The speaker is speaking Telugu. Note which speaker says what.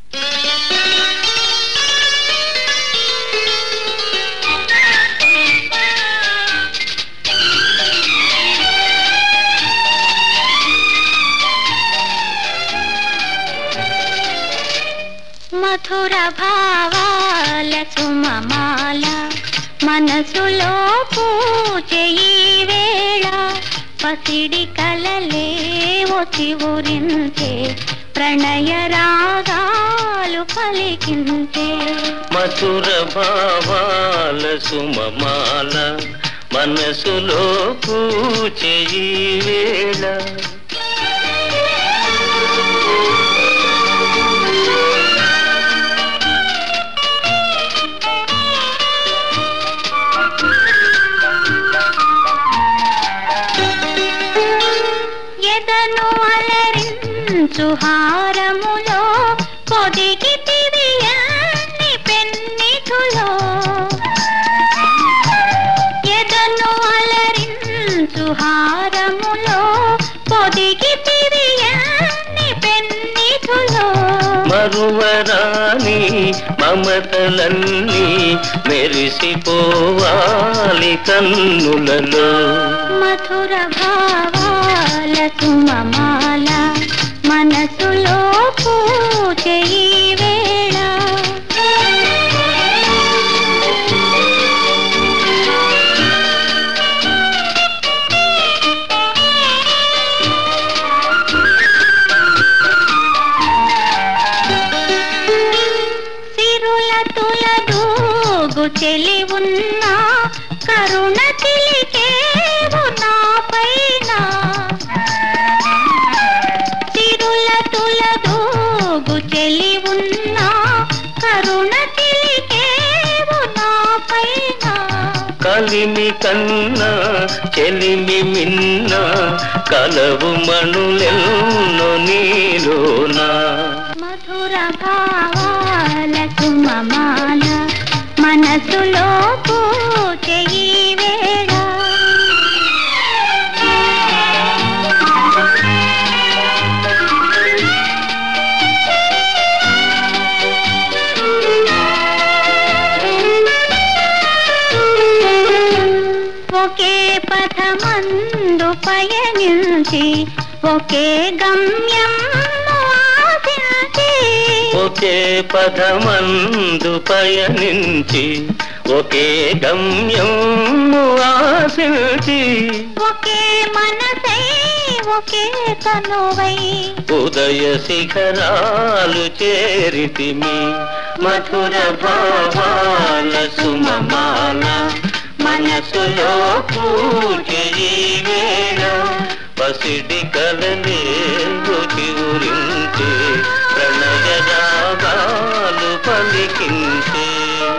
Speaker 1: మధుర భావాల సుమమాల మనసులో పూజే ఈ వేళ పసిడి కలలే వచ్చి ఊరించే ప్రణయ రాగాలు పలికించే
Speaker 2: మధుర భావాల సుమమాల మనసులో పూజే ఈ వేళ
Speaker 1: హారములో పొదిగి తిరియాని పెన్నిధులో ఎదను అలరించు హారములో పొదిగి తిరియాని పెన్నిధులో
Speaker 2: మరువరాని మమతలన్నీ మెరిసిపోవాలి కన్నులలో
Speaker 1: మధుర భావాల సుమమాల మనసులో పూజే ఈ వేళ సిరుల తులదూగు చెలి ఉన్నా కరుణ తిలికేవు నా పైన చెలి ఉన్నా కరుణ తిలికేవు నా పైన
Speaker 2: కలిమి కన్నా చెలిమి మిన్న కలవు మణులెన్నో నీలోనా
Speaker 1: మధుర భావాల సుమమాల మనసులో పూజే ఈ వేళ ఒకే పథమందు పయనించి ఒకే గమ్యం ఆశించి
Speaker 2: ఒకే పదమందు పయనించి ఒకే గమ్యం ఆశించి
Speaker 1: ఒకే మనసై ఒకే కనువై
Speaker 2: ఉదయ శిఖరాలు చేరితిమి మధుర భావాల సుమమాల మనసులో పూజే ఈ వేళ పసిడి కలలే రుచి ఉరించే ప్రణయ రాగాలు పలికించే